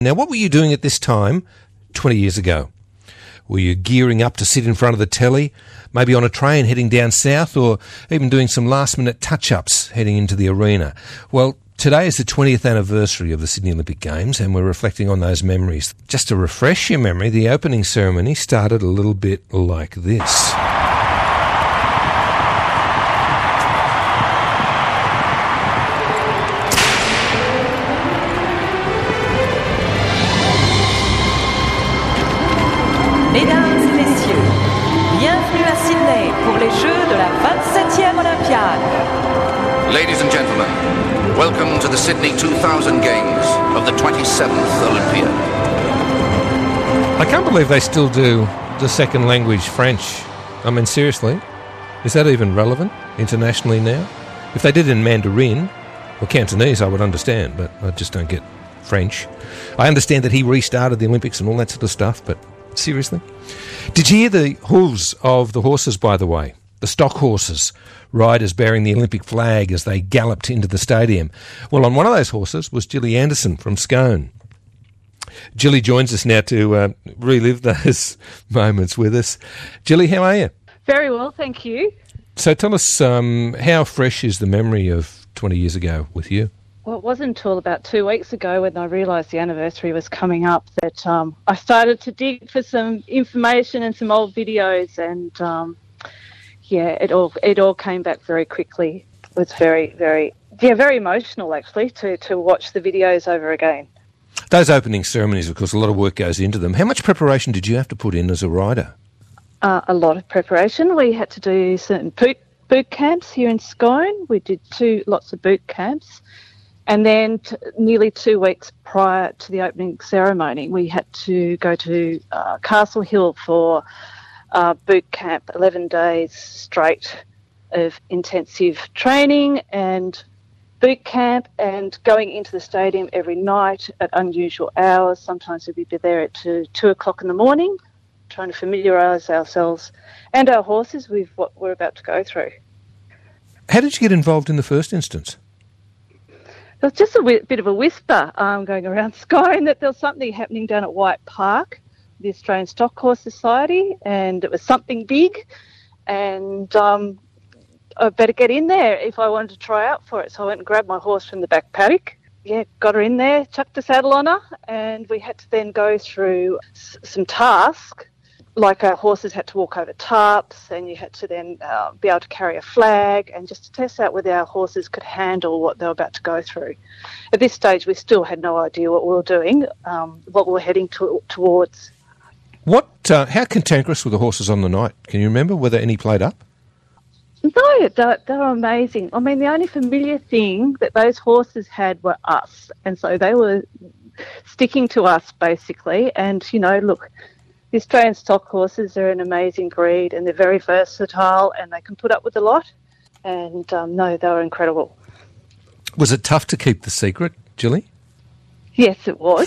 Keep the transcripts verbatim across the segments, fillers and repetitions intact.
Now, what were you doing at this time twenty years ago? Were you gearing up to sit in front of the telly, maybe on a train heading down south, or even doing some last-minute touch-ups heading into the arena? Well, today is the twentieth anniversary of the Sydney Olympic Games, and we're reflecting on those memories. Just to refresh your memory, the opening ceremony started a little bit like this. Mesdames et messieurs, bienvenue à Sydney pour les Jeux de la vingt-septième Olympiade. Ladies and gentlemen, welcome to the Sydney two thousand Games of the twenty-seventh Olympiad. I can't believe they still do the second language French. I mean, seriously, is that even relevant internationally now? If they did it in Mandarin or Cantonese, I would understand, but I just don't get French. I understand that he restarted the Olympics and all that sort of stuff, but seriously? Did you hear the hooves of the horses, by the way? The stock horses, riders bearing the Olympic flag as they galloped into the stadium. Well, on one of those horses was Gilly Anderson from Scone. Gilly joins us now to uh, relive those moments with us. Gilly, how are you? Very well, thank you. So tell us, um, how fresh is the memory of twenty years ago with you? Well, it wasn't until about two weeks ago when I realised the anniversary was coming up that um, I started to dig for some information and some old videos, and um, yeah, it all it all came back very quickly. It was very, very, yeah, very emotional actually to, to watch the videos over again. Those opening ceremonies, of course, a lot of work goes into them. How much preparation did you have to put in as a rider? Uh, a lot of preparation. We had to do certain boot, boot camps here in Scone. We did two lots of boot camps. And then t- nearly two weeks prior to the opening ceremony, we had to go to uh, Castle Hill for uh, boot camp, eleven days straight of intensive training and boot camp, and going into the stadium every night at unusual hours. Sometimes we'd be there at two, two o'clock in the morning, trying to familiarise ourselves and our horses with what we're about to go through. How did you get involved in the first instance? There was just a w- bit of a whisper um, going around Scone that there was something happening down at White Park, the Australian Stock Horse Society, and it was something big, and um, I better get in there if I wanted to try out for it. So I went and grabbed my horse from the back paddock. Yeah, got her in there, chucked a saddle on her, and we had to then go through s- some tasks. Like our horses had to walk over tarps, and you had to then uh, be able to carry a flag, and just to test out whether our horses could handle what they were about to go through. At this stage, we still had no idea what we were doing, um, what we were heading to, towards. What? Uh, how cantankerous were the horses on the night? Can you remember? Were there any played up? No, they, they were amazing. I mean, the only familiar thing that those horses had were us, and so they were sticking to us, basically. And, you know, look, the Australian stock horses are an amazing breed, and they're very versatile, and they can put up with a lot. And, um, no, they were incredible. Was it tough to keep the secret, Gilly? Yes, it was.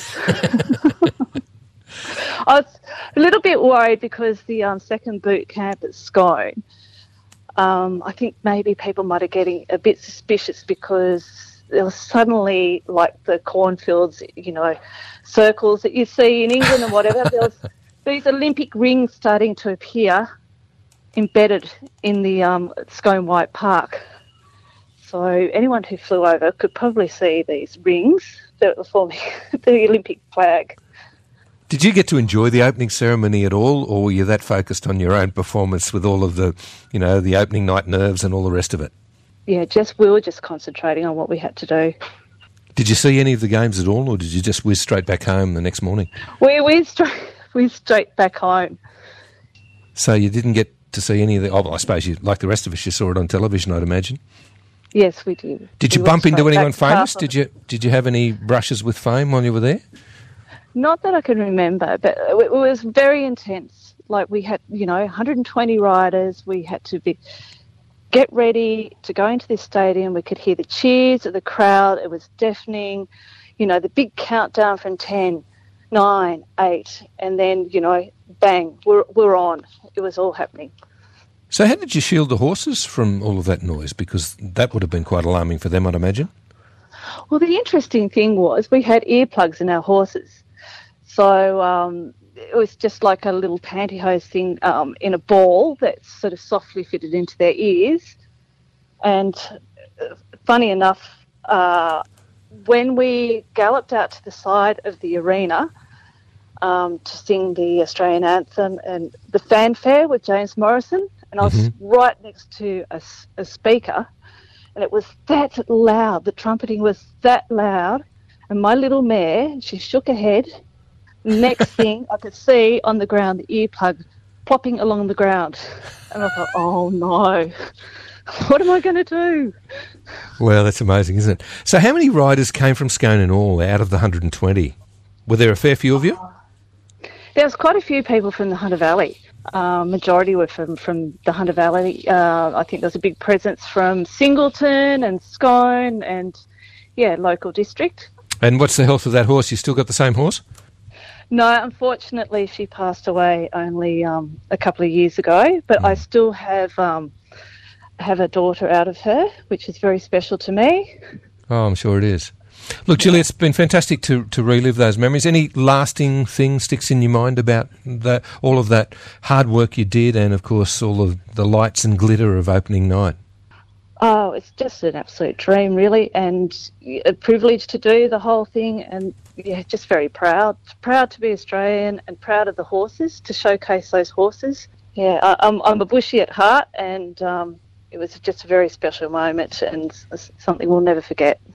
I was a little bit worried because the um, second boot camp at Scone, um, I think maybe people might have getting a bit suspicious because there was suddenly, like the cornfields, you know, circles that you see in England and whatever, there was these Olympic rings starting to appear embedded in the um, Scone White Park. So anyone who flew over could probably see these rings that were forming the Olympic flag. Did you get to enjoy the opening ceremony at all, or were you that focused on your own performance with all of the, you know, the opening night nerves and all the rest of it? Yeah, just we were just concentrating on what we had to do. Did you see any of the games at all, or did you just whiz straight back home the next morning? We whizzed straight, whizzed straight back home. So you didn't get to see any of the... Oh, well, I suppose you, like the rest of us, you saw it on television, I'd imagine. Yes, we did. Did you we bump into anyone famous? Castle. Did you Did you have any brushes with fame while you were there? Not that I can remember, but it was very intense. Like we had, you know, one hundred twenty riders. We had to be get ready to go into this stadium. We could hear the cheers of the crowd. It was deafening. You know, the big countdown from ten, nine, eight, and then, you know, bang, we're we're on. It was all happening. So how did you shield the horses from all of that noise? Because that would have been quite alarming for them, I'd imagine. Well, the interesting thing was we had earplugs in our horses. So um, it was just like a little pantyhose thing um, in a ball that sort of softly fitted into their ears. And uh, funny enough, uh, when we galloped out to the side of the arena um, to sing the Australian anthem and the fanfare with James Morrison, and I was Mm-hmm. right next to a, s- a speaker, and it was that loud. The trumpeting was that loud, and my little mare, she shook her head. Next thing I could see on the ground, the earplug plopping along the ground, and I thought, oh no, what am I going to do? Well, that's amazing, isn't it? So how many riders came from Scone in all out of the one hundred twenty? Were there a fair few of you? There was quite a few people from the Hunter Valley. Uh, majority were from, from the Hunter Valley. Uh, I think there was a big presence from Singleton and Scone and, yeah, local district. And what's the health of that horse? You still got the same horse? No, unfortunately, she passed away only um, a couple of years ago, but mm. I still have um, have a daughter out of her, which is very special to me. Oh, I'm sure it is. Look, Julie, it's been fantastic to, to relive those memories. Any lasting thing sticks in your mind about the, all of that hard work you did and, of course, all of the lights and glitter of opening night? Oh, it's just an absolute dream, really, and a privilege to do the whole thing, and, yeah, just very proud. Proud to be Australian and proud of the horses, to showcase those horses. Yeah, I, I'm, I'm a bushy at heart, and um, it was just a very special moment and something we'll never forget.